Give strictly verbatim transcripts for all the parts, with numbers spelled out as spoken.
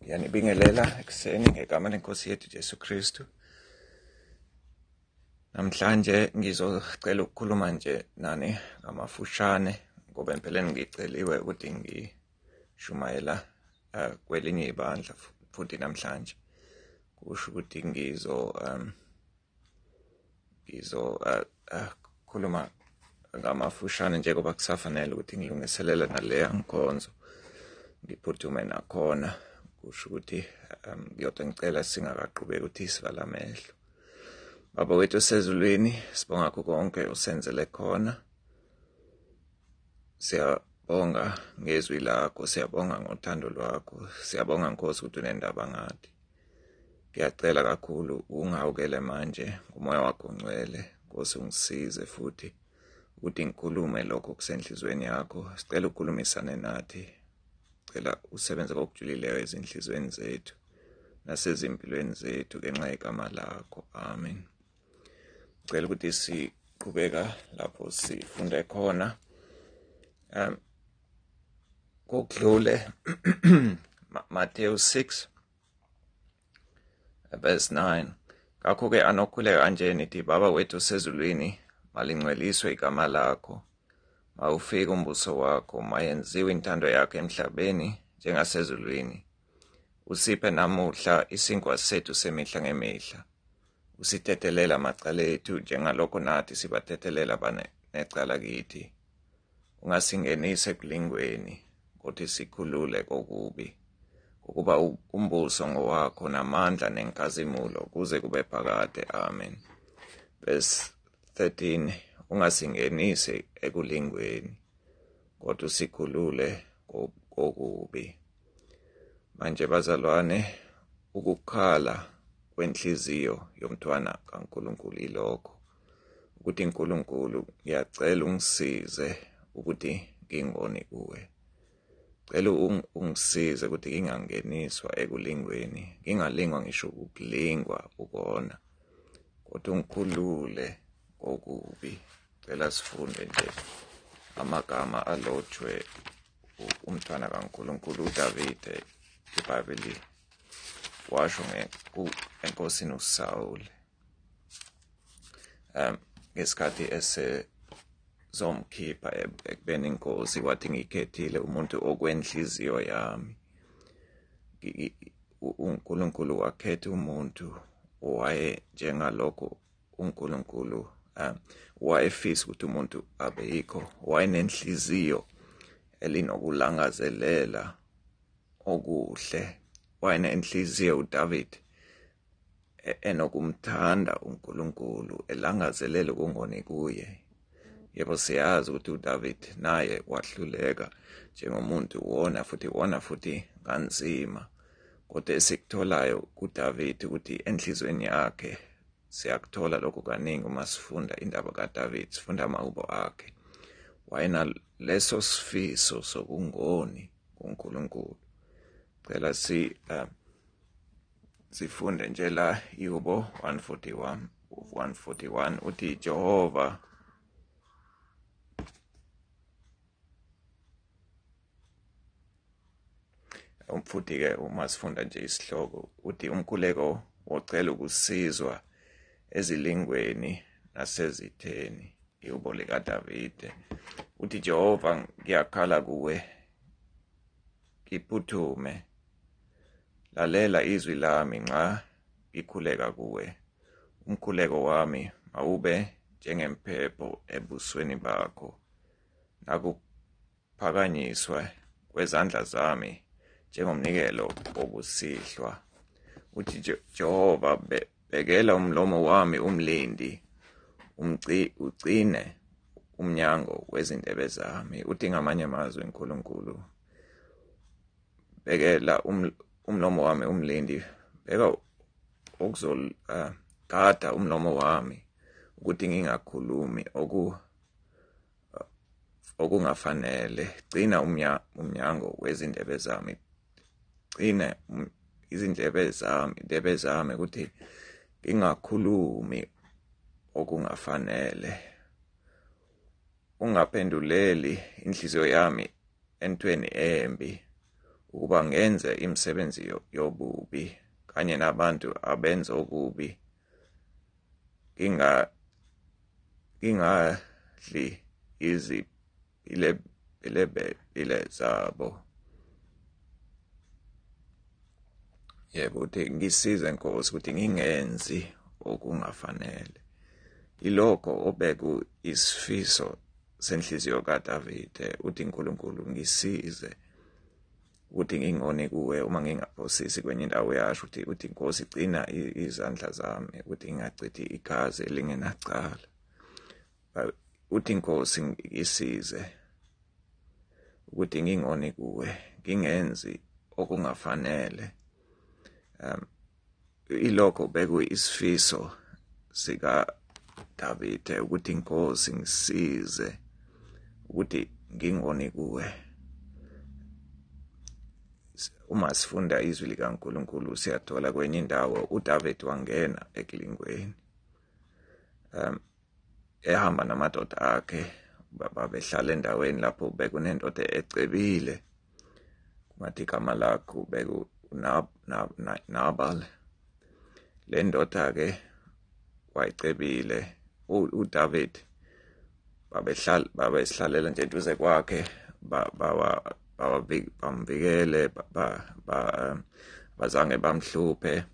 Ngiyanibingelela ekuseni ngegama lenkosi yethu Jesu Kristu. Namhlanje ngizocela ukukhuluma nje nani ngamafushane ngoba empeleni ngiceliwe ukuthi ngishumayela uh, kwelinye ibandla futhi namhlanje. Kusho ukuthi ngizo um ngizo uh, uh, khuluma ngamafushane njengoba kusafanele ukuthi ngilungiselela naleya nkonzo ngiphuthume nakhona. Kusho ukuthi um ngiyodwa ngicela singakaqhubeki ukuthi isivala amehlo. Baba wethu osezulwini, sibonga konke usenzele khona. Siyabonga ngezwi lakho, siyabonga ngothando lwakho, siyabonga Nkosi ukuthi unendaba ngathi. Ngiyacela kakhulu ungawukele manje ngomoya wakho ngcwele, Nkosi ungisize futhi ukuthi ngikhulume lokho kusenhlizweni yakho. Sicela ukukhulumisane nathi. Cela usebenze ngokujulileyo ezinhlizweni zethu nasezimpilweni zethu ngenxa yegama lakho. Amen. Cela ukuthi siqhubeka lapho sifunde khona. Um kokudlule Matthew six verse nine. Ngakho-ke anokhuleka kanje nithi, Baba wethu osezulwini, malingcweliswe igama lakho. Mawufike umbuso wakho, mayenziwe intando yakho emhlabeni njengasezulwini. Usiphe namuhla isinkwa sethu semihla ngemihla. Usitetelela amacala ethu njengalokho nathi sibatetelela abanecala kithi. Ungasingenise ekulingweni, kodwa sikhulule kokubi. Ukuba umbuso ngowakho namandla nenkazimulo kuze kube phakade. Amen. Verse thirteen. Ungasingenise ekulingweni, kodwa sikhulule kokubi. Manje bazalwane, ukukhala kwenhliziyo yomntwana kaNkulunkulu ilokho ukuthi uNkulunkulu ngiyacela ungisize ukuthi ngingoni kuwe. Cela ungisize ukuthi ngingangeniswa ekulingweni, ngingalingwa ngisho ukulingwa ukona, kodwa ungikhulule kokubi. Cela sifunde nje amagama alotshwe umntwana kaNkulunkulu uDavide. iBhayibheli washo enkosini uSawule um ngesikhathi esezomkhipha ekubeni inkosi, wathi ngikhethile umuntu okwenhliziyo yami. uNkulunkulu wakhetha umuntu owaye njengalokho uNkulunkulu um wayefisa ukuthi umuntu abe yikho. Wayenenhliziyo elinokulangazelela okuhle. Wayenenhliziyo uDavid enokumthanda uNkulunkulu, elangazelele ukungoni kuye. Yebo, siyazi ukuthi uDavid naye wahluleka njengomuntu wona futhi wona futhi kanzima, kodwa esikutholayo kuDavid ukuthi enhlizweni yakhe siyakuthola lokho kaningi uma sifunda indaba kaDavid, sifunda amahubo akhe. Wayena leso sifiso sokungoni kuNkulunkulu. Cela si uh, sifunde nje la ihubo one forty-one uthi Jehova umfuthi ke uma sifunda nje isihloko uthi umkhuleko wocela ukusizwa ezilingweni nasezitheni. Ihubo likaDavide uthi Jehova ngiyakhala kuwe, ngiphuthume. Lalela izwi lami nxa ngikhuleka kuwe. Umkhuleko wami mawube njengempepho ebusweni bakho, nakuphakanyiswa kwezandla zami njengomnikelo wokusihlwa. Uthi Jehova bekela umlomo wami umlindi, ugcine umnyango wezindebe zami. Uthi ngamanye amazwi uNkulunkulu, bekela umlomo wami umlindi, beka ukuzogada uh, umlomo wami ukuthi ngingakhulumi oku okungafanele. Gcina umnyango wezindebe zami, gcina izindlebe zami, indebe zami ukuthi ngingakhulumi okungafanele. Ungaphenduleli inhliziyo yami entweni embi, ukuba ngenze imisebenzi yobubi kanye nabantu abenza okubi, kinga kingadli izi ile ilebe ile zabo. Yebo, uthi ngisize Nkosi ukuthi ngingenzi okungafanele. Ilokho obeku isifiso senhliziyo kaDavide, uthi uNkulunkulu ngisize ukuthi ngingone kuwe uma ngingaphosisi kwenye indawo yasho, uthi uthi Nkosi gcina izandla zami ukuthi ngingachithi igazi elingenacala. Uthi Nkosi ngisize ukuthi ngingone kuwe, ngingenzi okungafanele. Um, ilokho beku isifiso sika Davide ukuthi Inkosi ngisize ukuthi ngingone kuwe. Uma sifunda izwi likaNkulunkulu siyathola kwenye indawo uDavide wangena ekulingweni. Um, ehamba namadoda akhe babehlala endaweni lapho bekunendoda ecebile. Kungathi igama lakho beku Nabal. Le ndoda ke wayicebile uDavid babehlala babehlalela nje eduze kwakhe bawa bamvikele bazange bamhluphe.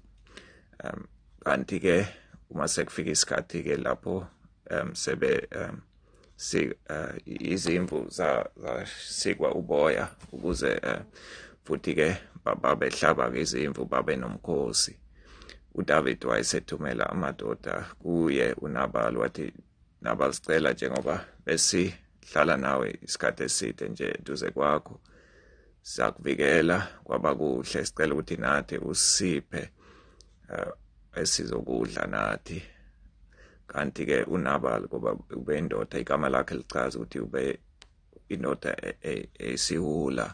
Kanti ke uma sekufika isikhathi ke lapho um sebe um si izimvu zasikwa uboya ukuze futhi ke babehlaba ke izimvu babe nomkhosi. uDavid wayesethumela amadoda kuye uNabal wathi, Nabal sicela njengoba besihlala nawe isikhathi eside nje eduze kwakho, sizakuvikela kwaba kuhle, sicela ukuthi nathi usiphe uh, esizokudla nathi. Kanti ke uNabal kuba ube indoda igama lakhe lichaza ukuthi ube indoda esihula.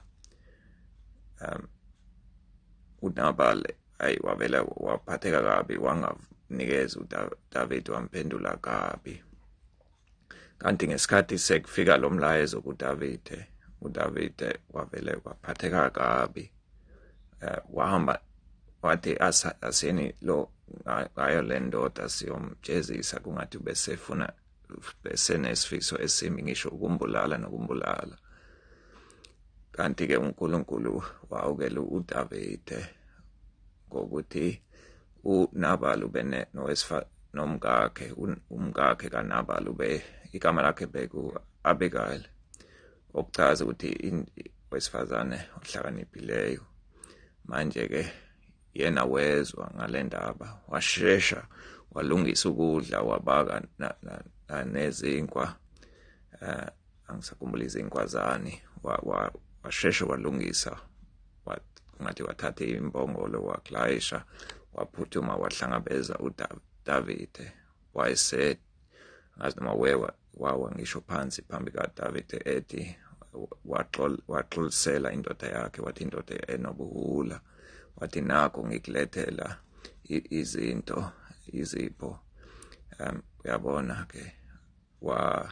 um uNabal ayi wavela waphatheka kabi, wanganikeza uDavid, wamphendula kabi. Kanti ngesikhathi sekufika lo mlayezo kuDavide, uDavide wavele waphatheka kabi. Uh, wahamba wathi aseni lo ngayo le ndoda siyomjezisa, kungathi besefuna besenesifiso esimbi ngisho ukumbulala nokumbulala. Kanti ke uNkulunkulu wawukela uDavide ngokuthi uNabal ube nowesifa nomkakhe, umkakhe kaNabal ube igama lakhe beku Abigail, okuchaza ukuthi wesifazane ohlakaniphileyo. Manje ke yena wezwa ngale ndaba, washesha walungisa ukudla, wabaka nezinkwa, uh, angisakhumbula izinkwa zani, washesha walungisa, ngathi wathatha imbongolo wakulayisha, waphuthuma wahlangabeza uDavide. Wayese ngazi noma wewa wawa ngisho phansi phambi kaDavide ethi waxolisela indoda yakhe, wathi indoda enobuhula, wathi nakho ngikulethela izinto izipho. Um uyabona ke wa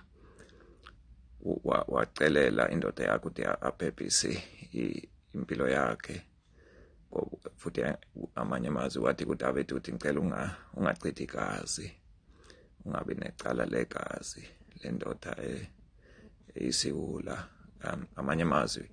wacelela indoda yakhe ukuthi aphephise impilo yakhe. Futhi amanye amazwi wathi kuDavide uthi ngicela unga ungachithi igazi, ungabi necala legazi le ndoda eyisihula. Um, amanye amazwi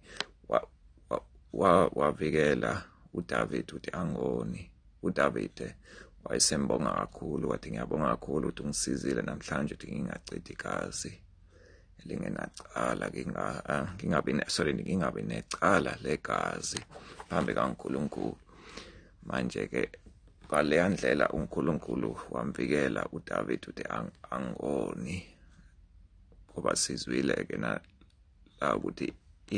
wavikela wa, wa uDavide uthi angoni. uDavide wayesembonga kakhulu, wathi ngiyabonga kakhulu ukuthi ungisizile namhlanje ukuthi ngingachithi igazi elingenacala, kinga ngingabi sorry ngingabi necala legazi phambi kaNkulunkulu. Manje ke ngale ndlela uNkulunkulu wamvikela uDavide ukuthi angoni, ngoba sizwile ke na ukuthi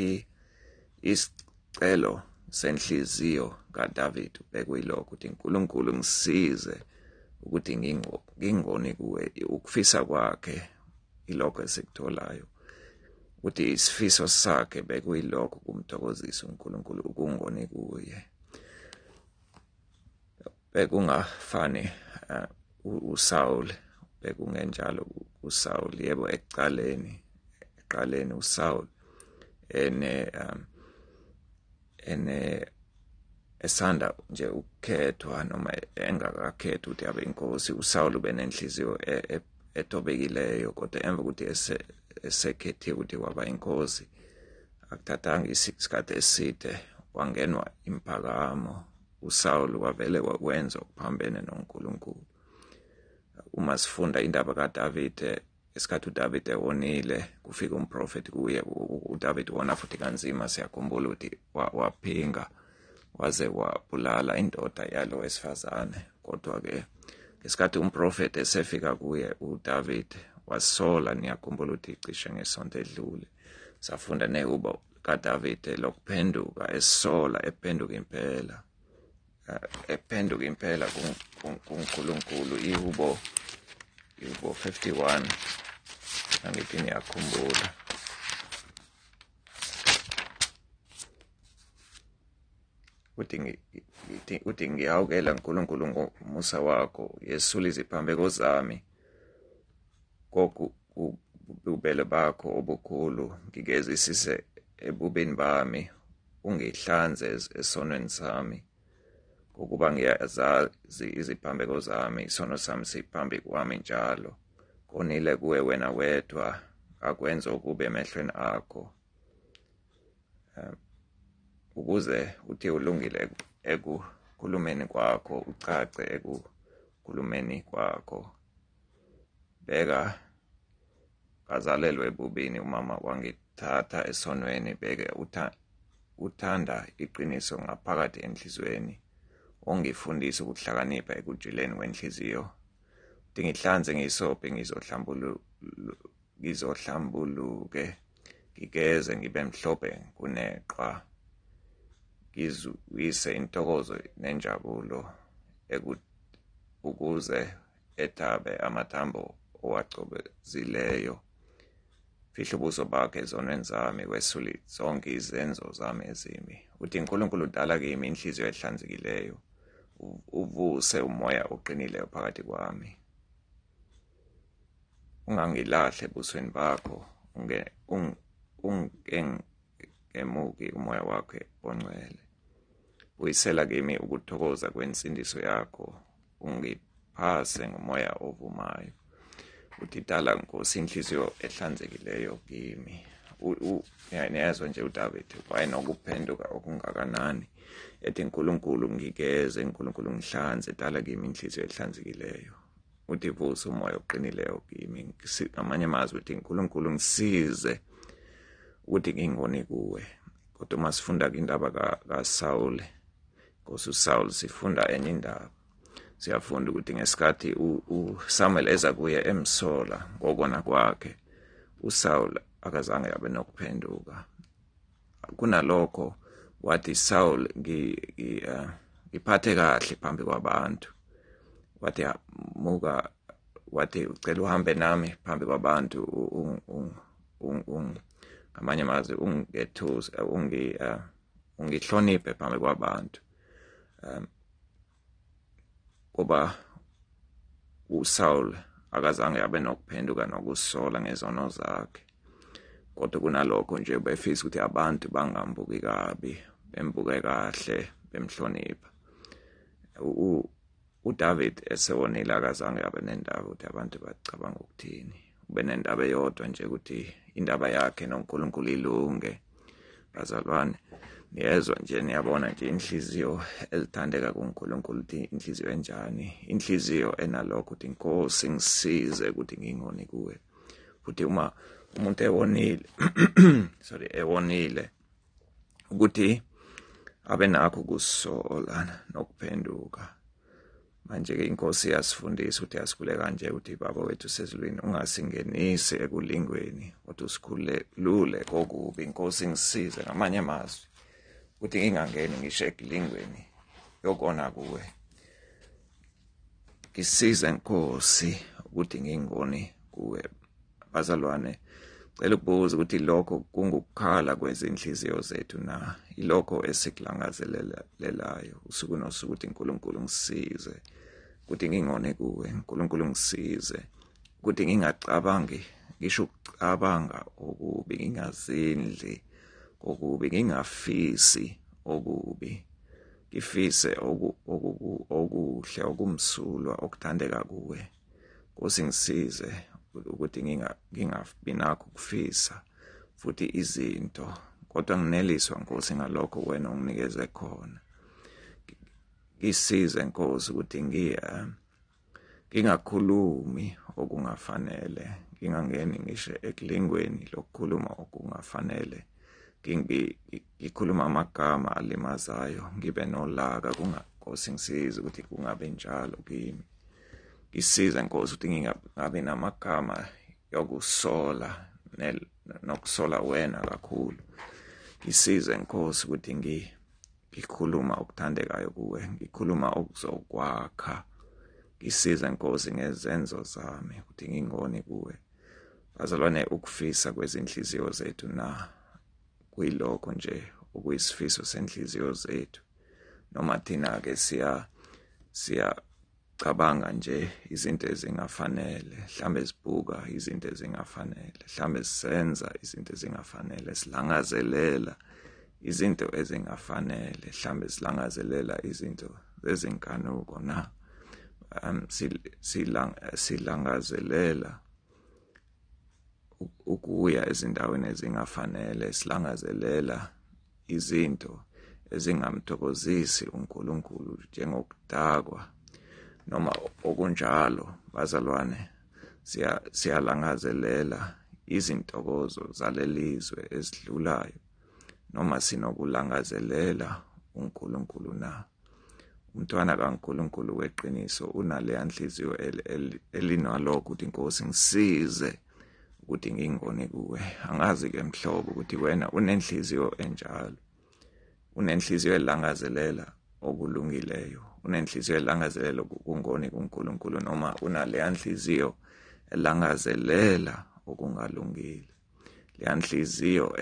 isicelo senhliziyo kaDavide bekuyilokho ukuthi uNkulunkulu ngisize ukuthi ngingoni kuwe. Ukufisa kwakhe ilokho esikutolayo, ukuthi isifiso sakhe bekuyilokho kumthokozisa uNkulunkulu ukungoni kuye. Bekungafani uh, uSaul, bekungenjalo uSaul. Yebo, ekuqaleni eqaleni uSaul ene um ene esanda nje ukukhethwa noma engakakhethwa ukuthi abe inkosi. uSawuli benenhliziyo etobekileyo, kodwa emva ukuthi esekhethiwe ukuthi waba inkosi akuthathanga isikhathi eside wangenwa imphakamo. uSawuli wavele wenza okuphambene noNkulunkulu. Uma sifunda indaba kaDavide, esikhathi uDavide wonile kufika umprofeti kuye, uDavide wona futhi kanzima, siyakhumbula ukuthi waphinga waze wabulala indoda yalo wesifazane. Kodwa-ke ngesikhathi umprofeti esefika kuye uDavide wasola, niyakhumbula ukuthi cishe ngesonto edlule safunda nehubo kaDavide lokuphenduka, esola, ephenduka impela, ephenduka impela kuNkulunkulu. ihubo ihubo fifty-one angithi niyakhumbula. uthi ngiyawukela uNkulunkulu ngomusa wakho, yesula iziphambeko zami kokububele bakho obukhulu. Ngikezisise ebubeni bami, ungihlanze esonweni sami, ngokuba ngiyazazi iziphambeko zami, isono sami siphambi kwami njalo. Konile kuwe wena wedwa, akwenza ukube emehlweni akho, um, ukuze uthi ulungile ekukhulumeni kwakho, ucace ekukhulumeni kwakho. Beka kazalelwe ebubini umama wangithatha esonweni, beke uthanda iqiniso ngaphakathi enhlizweni, ongifundisa ukuhlakanipha ekujuleni kwenhliziyo. Uthi ngihlanze ngisophe, ngizohlambuluke, ngigeze ngibe mhlophe kuneqwa, ngizwise intokozo nenjabulo, ukuze ethabe amathambo owacobezileyo. Fihla ubuso bakhe ezonweni zami, wesule zonke izenzo zami ezimbi. Uthi uNkulunkulu udala kimi inhliziyo ehlanzekileyo, uvuse umoya oqinileyo phakathi kwami. Ungangilahle ebusweni bakho, ungengemuki umoya wakho ongcwele. Uyisela kimi ukuthokoza kwensindiso yakho, ungiphase ngomoya ovumayo. Uthi dala Nkosi inhliziyo ehlanzekileyo kimi. Niyezwa nje uDavide wayenokuphenduka okungakanani, ethi uNkulunkulu ngigeze, uNkulunkulu ngihlanze, dala kimi inhliziyo ehlanzekileyo. Uthi vusa umoya oqinileyo kimi. Ngamanye amazwi uthi uNkulunkulu ngisize ukuthi ngingoni kuwe. Kodwa uma sifunda indaba kaSawuli, Nkosi uSawuli, sifunda enye indaba. Siyafunda ukuthi ngesikhathi uSamuel eza kuye emsola ngokona kwakhe, uSawuli akazange abe nokuphenduka. Kunalokho wathi Saul ngiphathe kahle phambi kwabantu. Wathi muka, wathi ucela uhambe nami phambi kwabantu, ngamanye amazwi ungethuze, ungihloniphe phambi kwabantu. Kuba uSaul akazange abe nokuphenduka nokusola ngezono zakhe. Kodwa kunalokho nje befisa ukuthi abantu bangambuki kabi, bembuke kahle, bemhlonipha. uDavid esewonile akazange abe nendaba ukuthi abantu bacabanga ukuthini. Ube nendaba eyodwa nje ukuthi indaba yakhe noNkulunkulu ilunge. Bazalwane, niyezwa nje, niyabona nje inhliziyo elithandeka kuNkulunkulu ukuthi inhliziyo enjani. Inhliziyo enalokho ukuthi Nkosi ngisize ukuthi ngingoni kuwe. Futhi uma umuntu ewonile sorry ewonile ukuthi abe nakho ukusola nokuphenduka. Manje-ke iNkosi yasifundisa ukuthi asikhule kanje ukuthi Baba wethu sezulwini ungasingenisi ekulingweni, kodwa usikhulule kokubi. Nkosi ngisize, ngamanye amazwi ukuthi ngingangeni ngisho ekulingweni yokona kuwe. Ngisize Nkosi ukuthi ngingoni kuwe. Bazalwane, cela ukubuza ukuthi lokho kungukukhala kwezinhliziyo zethu na? Ilokho esikulangazelelayo usuku nosuku ukuthi uNkulunkulu ngisize ukuthi ngingone kuwe. uNkulunkulu ngisize ukuthi ngingacabangi, ngisho ukucabanga okubi, ngingazindli kokubi, ngingafisi okubi, ngifise okuhle okumsulwa okuthandeka kuwe. Nkosi ngisize ukuthi ngingabi nakho ukufisa futhi izinto, kodwa ngineliswa Nkosi ngalokho wena unginikeze khona. Ngisize Nkosi ukuthi ngiya ngingakhulumi okungafanele, ngingangeni ngisho ekulingweni lokukhuluma okungafanele. Ngikhuluma amagama alimazayo, ngibe nolaka. Nkosi ngisize ukuthi kungabe njalo kimi. Ngisize Nkosi ukuthi ngingabi namagama yokusola nokusola wena kakhulu. Ngisize Nkosi ukuthi ngikhuluma okuthandekayo kuwe, ngikhuluma okuzokwakha. Ngisize Nkosi ngezenzo zami ukuthi ngingoni kuwe. Bazalwane, ukufisa kwezinhliziyo zethu na kuyilokho nje okuyisifiso senhliziyo zethu, noma thina-ke siya siyacabanga nje izinto ezingafanele, mhlambe sibhuka izinto ezingafanele, mhlambe senza izinto ezingafanele, silangazelela izinto ezingafanele, mhlambe silangazelela izinto zezinkanuko na um silangazelela ukuya ezindaweni ezingafanele, silangazelela izinto ezingamthokozisi uNkulunkulu njengokudakwa noma okunjalo. Bazalwane, siyalangazelela izintokozo zalelizwe ezidlulayo, noma sinokulangazelela uNkulunkulu na. Umntwana kaNkulunkulu weqiniso unaleya nhliziyo elinalokho ukuthi Nkosi ngisize ukuthi ngingoni kuwe. Angazi-ke mhlobo ukuthi wena unenhliziyo enjalo, unenhliziyo elangazelela okulungileyo, unenhliziyo elangazelela ukungoni kuNkulunkulu, noma unaleya nhliziyo elangazelela okungalungile. Leya nhliziyo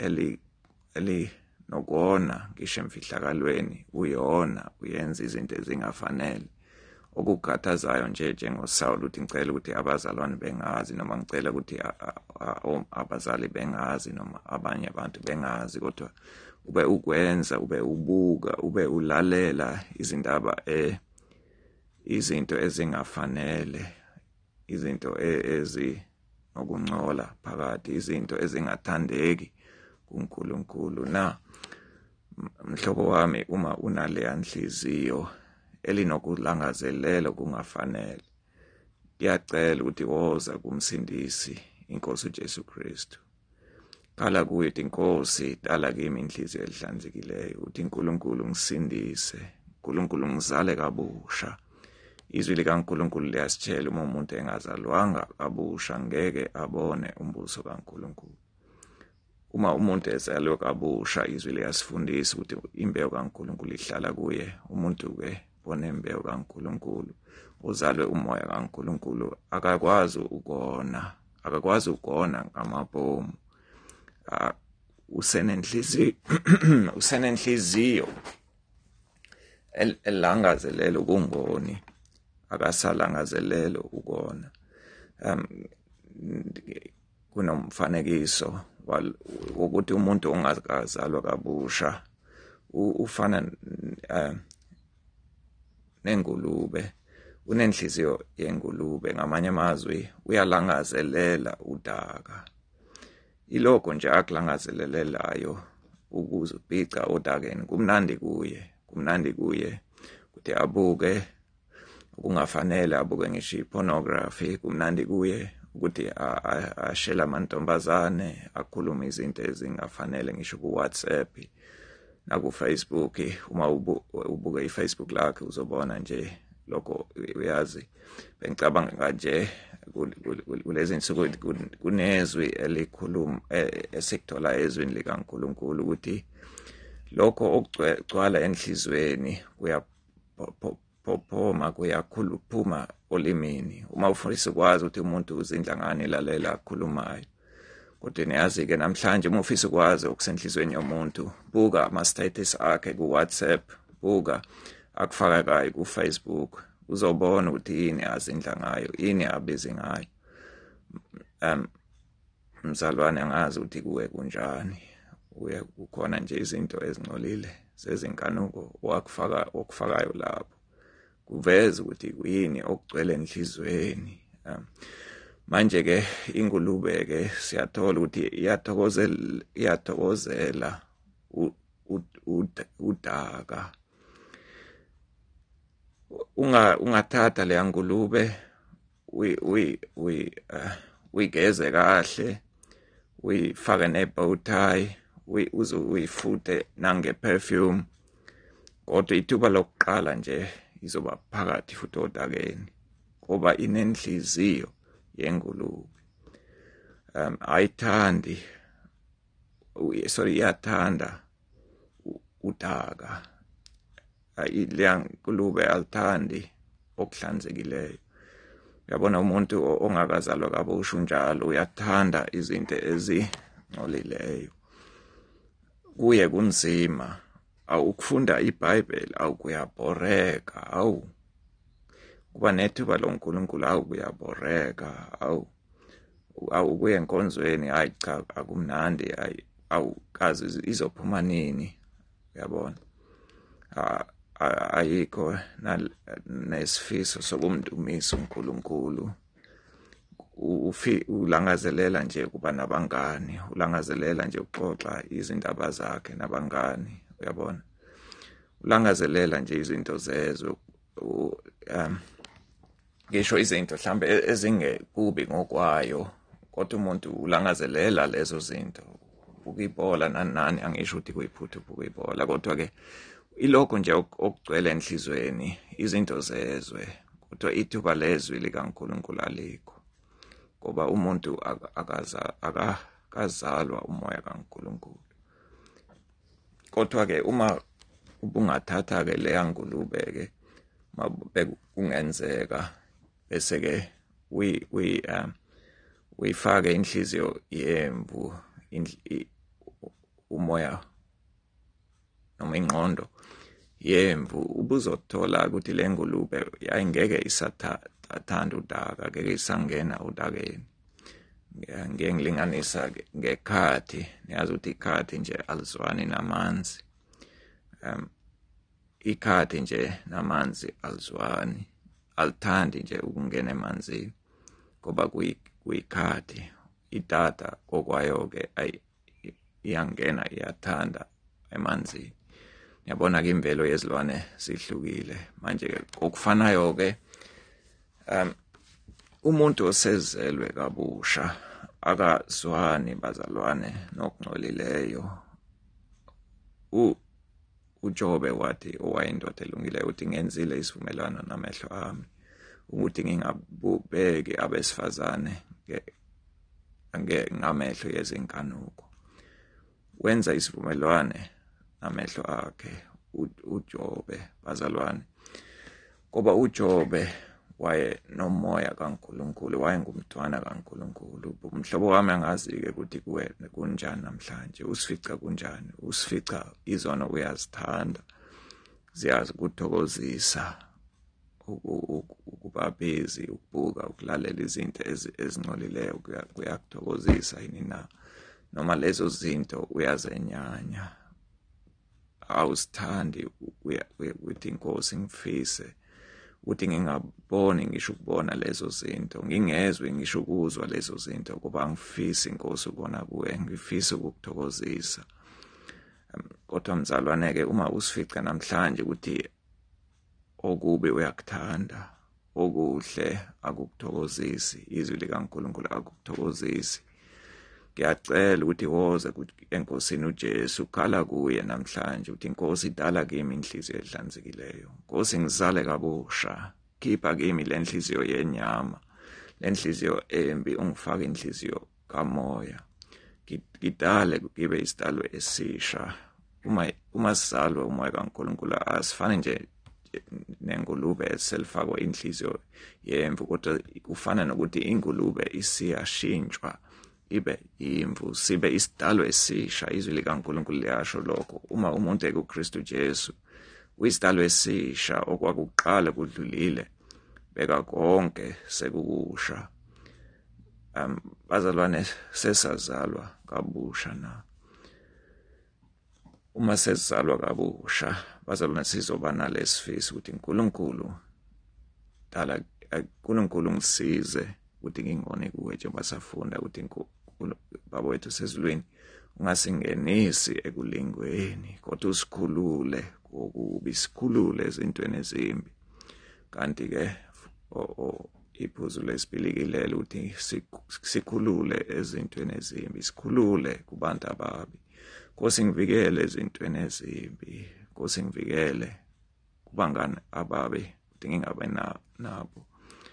eli nokona ngisho emfihlakalweni uyona uyenza izinto ezingafanele, okukhathazayo nje njengoSawuli uthi ngicela ukuthi abazalwane bengazi, noma ngicela ukuthi abazali bengazi, noma abanye abantu bengazi, kodwa ube ukwenza, ube ubuka, ube ulalela izindaba eh izinto ezingafanele, izinto ezinokungcola phakathi, izinto ezingathandeki kuNkulunkulu na. Mhlobo wami, uma unaleya nhliziyo elinokulangazelela kungafanele, ngiyacela ukuthi woza kumsindisi iNkosi uJesu Kristu. Khala kuye uthi Nkosi, dala kimi inhliziyo elihlanzekileyo, uthi uNkulunkulu ngisindise, uNkulunkulu ngizale kabusha. Izwi likaNkulunkulu liyasitshela uma umuntu engazalwanga kabusha ngeke abone umbuso kaNkulunkulu. Uma umuntu ezalwe kabusha, izwi liyasifundisa ukuthi imbewu kaNkulunkulu ihlala kuye. Umuntu-ke onembewu kaNkulunkulu, uzalwe umoya kaNkulunkulu, akakwazi ukona, akakwazi ukona ngamabhomu. Usenenhliziyo usenenhliziyo elangazelela ukungoni, akasalangazelela ukona. Um kunomfanekiso wokuthi umuntu ongazalwa kabusha ufana nengulube, unenhliziyo yengulube. Ngamanye amazwi uyalangazelela udaka. Ilokho nje akulangazelelayo ukuzibhica odakeni, kumnandi kuye, kumnandi kuye ukuthi abuke okungafanele, abuke ngisho ipornography, kumnandi kuye ukuthi ashela amantombazane, akhulume izinto ezingafanele ngisho ku-WhatsApp naku-Facebook. Uma ubuke i-Facebook lakhe uzobona nje lokho. Uyazi, bengicabanga nje kulezi nsuku kunezwi elikhuluma esikuthola ezwini likaNkulunkulu ukuthi lokho okugcwala enhlizweni kuyaphophoma, kuyakhuluphuma olimini. Uma ufisa ukwazi ukuthi umuntu uzindla ngani lalela akhulumayo. Kodwa niyazi-ke namhlanje uma ufisa ukwazi okusenhlizweni yomuntu, buka ama-status akhe ku-WhatsApp, buka akufaka kayi ku-Facebook, uzobona ukuthi yini azindla ngayo, yini abizi ngayo. Um mzalwane, angazi ukuthi kuwe kunjani, kuye kukhona nje izinto ezingcolile sezinkanuko wakufaka okufakayo lapho kuveza ukuthi kuyini okugcwele enhlizweni. um, manje ke ingulube ke siyathola ukuthi iyathokozela iyathokozela udaka. unga ungathatha le ngulube uyi uyi uyigeze kahle, uyifake ne-bow tie, uze uyifute nange-perfume, kodwa ithuba lokuqala nje izoba phakathi futhi odakeni ngoba inenhliziyo yengulube. um ayithandi sorry iyathanda udaka. Le ngulube alithandi okuhlanzekileyo. Uyabona umuntu ongakazalwa kabusha njalo uyathanda izinto ezingcolileyo. Kuye kunzima, awukufunda iBhayibheli awukuyabhoreka, awu kuba nethuba loNkulunkulu awukuyabhoreka, awu awukuye enkonzweni, hayi cha akumnandi, hayi awukazi izophuma nini, uyabona. Ayikho nesifiso sokumdumisa uNkulunkulu. Ulangazelela nje kuba nabangani, ulangazelela nje ukuxoxa izindaba zakhe nabangani, uyabona. Ulangazelela nje izinto zezwe, um ngisho izinto mhlambe ezingekubi ngokwayo, kodwa umuntu ulangazelela lezo zinto. Ukuyibhola nani nani, angisho ukuthi kuyiphutha ukuyibhola, kodwa ke ilokho nje okugcwele enhlizweni izinto zezwe, kodwa ithuba lezwi likaNkulunkulu alikho ngoba umuntu akaza akazalwa umoya kaNkulunkulu. Kodwa ke uma ubungathatha ke le ngulube ke mabe kungenzeka bese ke we we um uyifake inhliziyo yemvu, umoya noma ingqondo yemvu, ubuzothola ukuthi le ngulube ayingeke isathanda udaka, ngeke isangena udakeni. Ngeke ngilinganisa ngekhathi, niyazi ukuthi ikhathi nje alizwani namanzi. um ikhathi nje namanzi alizwani, alithandi nje ukungena emanzini ngoba kuyikhathi. Itata kokwayo ke iyangena, iyathanda emanzini. Yabona ke imvelo yezilwane sihlukile. Manje ke okufanayo ke um umuntu osezelwe kabusha akazwani bazalwane nokungcolileyo. u uJobe wathi owayindoda elungileyo uthi ngenzile isivumelwano namehlo ami ukuthi ngingabubeki abesifazane ngamehlo yezinkanuko. Wenza isivumelwane namehlo akhe uJobe bazalwane, ngoba uJobe waye nomoya kaNkulunkulu, wayengumntwana kaNkulunkulu. Umhlobo wami angazi-ke ukuthi kuwe kunjani namhlanje, usifica kunjani, usifica izona uyazithanda, ziyazi ukuthokozisa, ukuba busy, ukubuka, ukulalela izinto ezingcolileyo kuyakuthokozisa yini na? Noma lezo zinto uyazenyanya, awusithandi ukuthi inkosi ngifise, ukuthi ngingaboni ngisho ukubona lezo zinto, ngingezwe ngisho ukuzwa lezo zinto, kuba ngifisa inkosi ukubona kuwe, ngifisa ukukuthokozisa. Kodwa mzalwane-ke uma usifica namhlanje ukuthi okubi uyakuthanda, okuhle akukuthokozisi, izwi likaNkulunkulu akukuthokozisi, ngiyacela ukuthi woze enkosini uJesu, ukhala kuye namhlanje ukuthi inkosi idala kimi inhliziyo ehlanzekileyo. Nkosi ngizale kabusha, khipha kimi le nhliziyo yenyama, le nhliziyo embi, ungifake inhliziyo kamoya, ngidale kibe isidalwa esisha. Uma uma sizalwa umoya kaNkulunkulu asifani nje nengulube eselifakwa inhliziyo yemvu, kodwa kufana nokuthi ingulube isiyashintshwa ibe imvu, sibe isidalwa esisha. Izwi likaNkulunkulu liyasho lokho. Uma umuntu ekuKristu Jesu uyisidalwa esisha, okwakuqala kudlulile, beka konke sekukusha. um bazalwane sesazalwa kabusha na. uma sesizalwa kabusha bazalwane sizoba nalesifiso ukuthi uNkulunkulu dala uNkulunkulu ngisize ukuthi ngingone kuwe njengoba safunda ukuthi Baba wethu sezulwini ungasingenisi ekulingweni kodwa usikhulule kokubi, sikhulule ezintweni ezimbi. Kanti ke iphuzu lesibili ukuthi sikhulule ezintweni ezimbi, sikhulule kubantu ababi. Nkosi ngivikele ezintweni ezimbi, Nkosi ngivikele kubangani ababi ukuthi ngingabe nabo,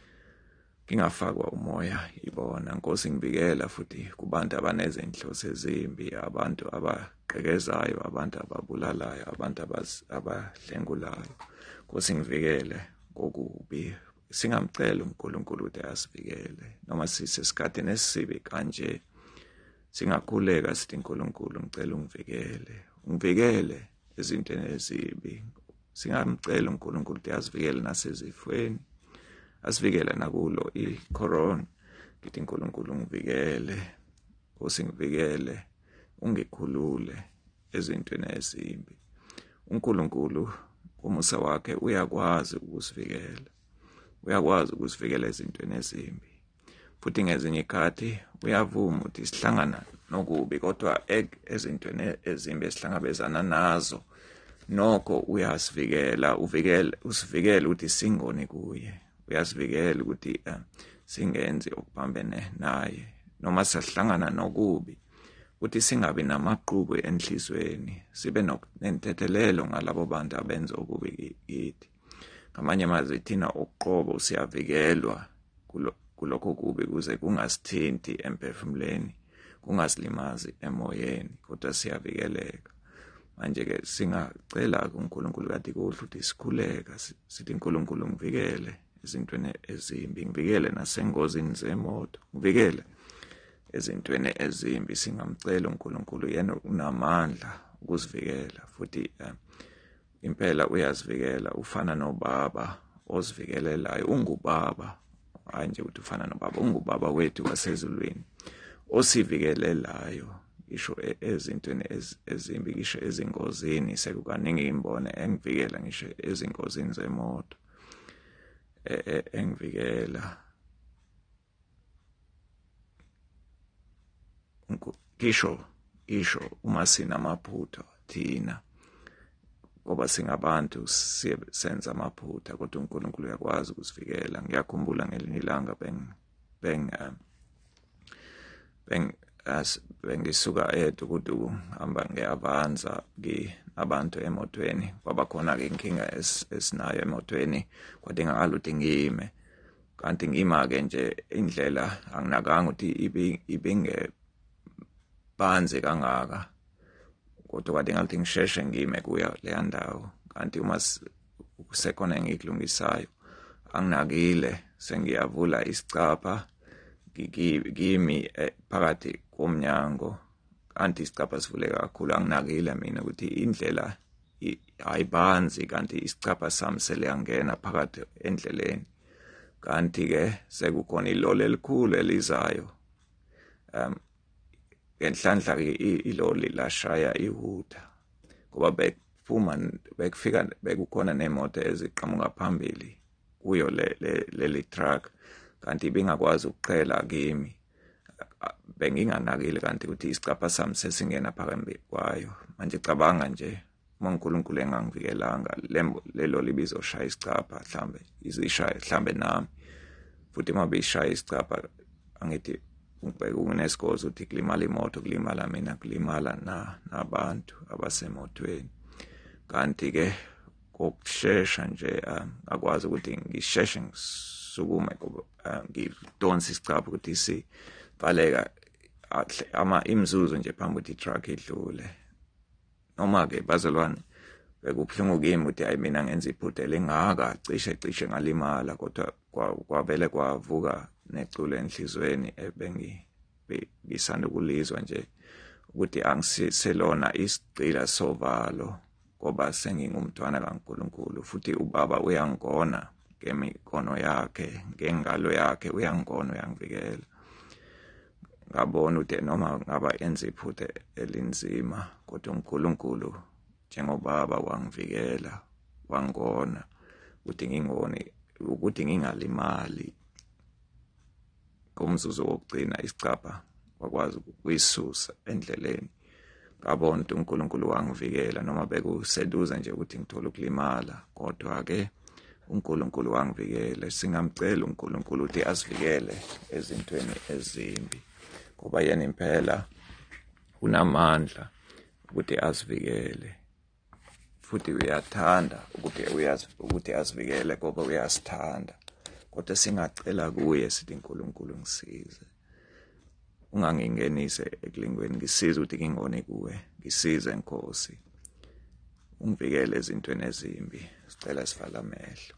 ngingafakwa umoya ibona. Nkosi ngivikela futhi kubantu abanezinhloso ezimbi, abantu abaqhekezayo, abantu ababulalayo, abantu abahlengulayo. Nkosi ngivikele kokubi. Singamcela uNkulunkulu ukuthi asivikele noma sisesikhathini esibi kanje, singakhuleka sithi uNkulunkulu ngicela ungivikele, ungivikele ezintweni ezibi. Singamcela uNkulunkulu ukuthi asivikele nasezifweni, asivikele nakulo i-corona. Ngithi uNkulunkulu ngivikele, Nkosi ngivikele, ungikhulule ezintweni ezimbi. uNkulunkulu umusa wakhe uyakwazi ukusivikela, uyakwazi ukusivikela ezintweni ezimbi. Futhi ngezinye ikhathi uyavuma ukuthi sihlangana nokubi kodwa ezintweni ezimbi esihlangabezana nazo nokho uyasivikela, uvikele usivikele ukuthi singoni kuye, uyasivikela ukuthi singenzi okubambene naye noma sihlangana nokubi, ukuthi singabi namaqhubu enhlizweni, sibe nentethelelo ngalabo bantu abenza okubi kithi. Ngamanye amazwi thina uqobo siyavikelwa kulokho kubi kuze kungasithinti emphefumuleni, kungasilimazi emoyeni, kodwa siyavikeleka. Manje ke singacela kuNkulunkulu kade kuhle ukuthi sikhuleka sithi uNkulunkulu ngivikele ezintweni ezimbi, ngivikele nasengozini zemoto, ngivikele ezintweni ezimbi. Singamcela uNkulunkulu, yena unamandla ukusivikela futhi impela uyazivikela, ufana nobaba ozivikelelayo. Ungubaba, hayi nje ukuthi ufana nobaba, ungubaba wethu wasezulwini osivikelelayo ngisho ezintweni ezimbi, ngisho ezingozini. Sekukaningi imbone engivikela ngisho ezingozini zemoto, engivikela ngisho isho uma sinamaphutha thina, ngoba singabantu senza amaphutha, kodwa uNkulunkulu uyakwazi ukusivikela. Ngiyakhumbula ngelinye ilanga beng beng beng as bengisuka eDukuduku hamba ngeAvanza abantu emotweni, kwaba khona ke inkinga esinayo emotweni, kwadingakala ukuthi ngime. Kanti ngima ke nje indlela anginakanga ukuthi ibinge banze kangaka, kodwa kwadingakala ukuthi ngisheshe ngime kuya leya ndawo. Kanti uma kusekhona engikulungisayo anginakile, sengiyavula isicapha ngimi phakathi komnyango, kanti isicapha sivuleka kakhulu. Anginakile mina ukuthi indlela ayibanzi, kanti isicapha sami seliyangena phakathi endleleni. Kanti ke sekukhona iloli elikhulu elizayo, um ngenhlanhla iloli lashaya ihuta, ngoba bephuma bekufika bekukhona nemoto eziqhamuka phambili kuyo leli truck, kanti bengakwazi ukuqhela kimi. Benginganakile kanti ukuthi isicapha sami sesingena phakathi kwayo. Manje cabanga nje uma uNkulunkulu engangivikelanga, le loli bizoshaya isicapha, mhlambe izishaya mhlambe nami. Futhi uma beyishaya isicapha angithi kunesigozi ukuthi kulimala imoto, kulimala mina, kulimala nabantu abasemotweni. Kanti ke kokushesha nje akwazi ukuthi ngisheshe ngisukume, ngidonse isicapha ukuthi sivaleka ama imzuzu nje phambi ukuthi itruck idlule. Noma ke bazalwane bekubuhlungu kimi ukuthi hayi mina ngenza iphutha lengaka, cishe cishe ngalimala, kodwa kwavele kwavuka neculo enhlizweni ebengi ngisanda kulizwa nje ukuthi angisiselona isigcila sovalo, ngoba sengingumntwana kaNkulunkulu. Futhi ubaba uyangona ngemikono yakhe, ngengalo yakhe uyangona, uyangivikela. Ngabona ukuthi noma ngaba enza iphutha elinzima, kodwa uNkulunkulu njengobaba wangivikela, wangona ukuthi ngingoni, ukuthi ngingalimali. Ngomzuzu wokugcina isicabha wakwazi ukuyisusa endleleni. Ngabona ukuthi uNkulunkulu wangivikela noma bekuseduze nje ukuthi ngithole ukulimala, kodwa-ke uNkulunkulu wangivikela. Singamcela uNkulunkulu ukuthi asivikele ezintweni ezimbi, ngoba yena impela unamandla ukuthi asivikele, futhi uyathanda ukuthi uyazi ukuthi asivikele ngoba uyasithanda. Kodwa singacela kuye sithi uNkulunkulu ngisize, ungangingenise ekulingweni, ngisize ukuthi ngingoni kuwe, ngisize Nkosi, ungivikele ezintweni ezimbi. Sicela sivala amehlo.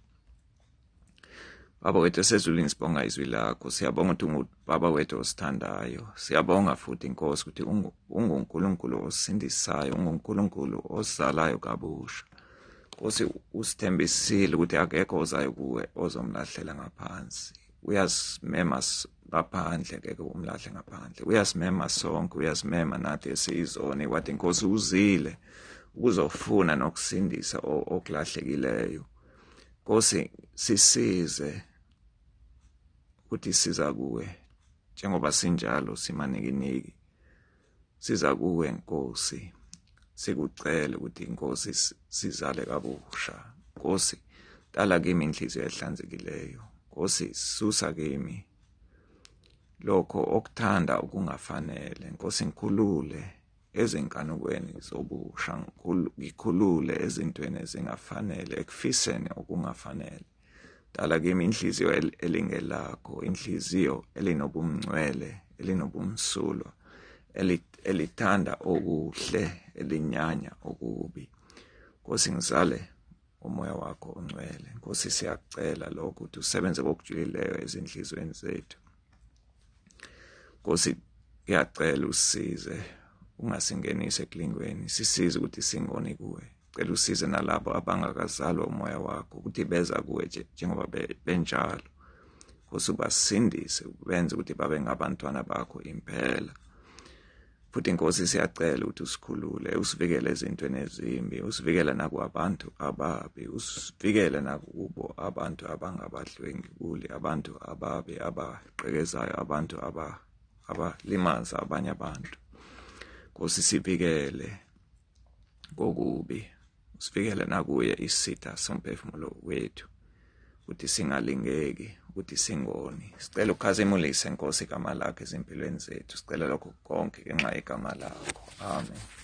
Baba wethu esezulwini, sibonga izwi lakho, siyabonga ukuthi ungubaba wethu osithandayo, siyabonga futhi Nkosi ukuthi unguNkulunkulu osindisayo, unguNkulunkulu osizalayo kabusha. Nkosi, usithembisile ukuthi akekho ozayo kuwe ozomlahlela ngaphansi. Uyasimema ngaphandle, akekho umlahle ngaphandle. Uyasimema sonke, uyasimema nathi esiyizoni. Wathi Nkosi uzile ukuzofuna nokusindisa okulahlekileyo. Nkosi, sisize ukuthi siza kuwe njengoba sinjalo simanikiniki. Siza kuwe Nkosi, sikucela ukuthi Nkosi sizale kabusha. Nkosi, dala kimi inhliziyo ehlanzekileyo. Nkosi, susa kimi lokho okuthanda okungafanele. Nkosi, ngikhulule ezinkanukweni zobusha, ngikhulule ezintweni ezingafanele, ekufiseni okungafanele. Dala kimi inhliziyo elingelakho, inhliziyo elinobumngcwele, elinobumsulwa, elithanda okuhle, elinyanya okubi. Nkosi, ngizale umoya wakho ongcwele. Nkosi, siyakucela lokho ukuthi usebenze ngokujulileyo ezinhlizweni zethu. Nkosi, ngiyacela usize, ungasingenise ekulingweni, sisize ukuthi singoni kuwe. Cela usize nalabo abangakazalwa umoya wakho ukuthi beza kuwe njengoba benjalo. Nkosi, ubasindise, ubenze ukuthi babe ngabantwana bakho impela. Futhi Nkosi, siyacela ukuthi usikhulule, usivikele ezintweni ezimbi, usivikele nakubantu ababi, usivikele nakubo abantu abangabadlwenguli, abantu ababi, abaqhekezayo, abantu aba abalimaza abanye abantu. Nkosi, sivikele kokubi, usivikele nakuye isitha somphefumulo wethu, ukuthi singalingeki, ukuthi singoni. Sicela ukhazimulise Nkosi igama lakho ezimpilweni zethu. Sicela lokho konke ngenxa yegama lakho. Amen.